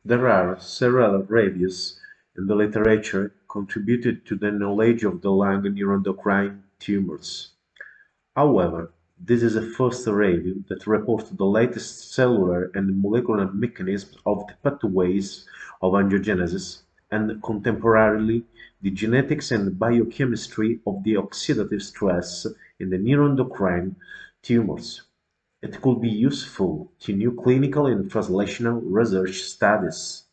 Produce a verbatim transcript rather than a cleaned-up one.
There are several reviews in the literature contributed to the knowledge of the lung neuroendocrine tumors. However, this is the first review that reports the latest cellular and molecular mechanisms of the pathways of angiogenesis, and contemporarily the genetics and biochemistry of the oxidative stress in the neuroendocrine tumors. It could be useful to new clinical and translational research studies.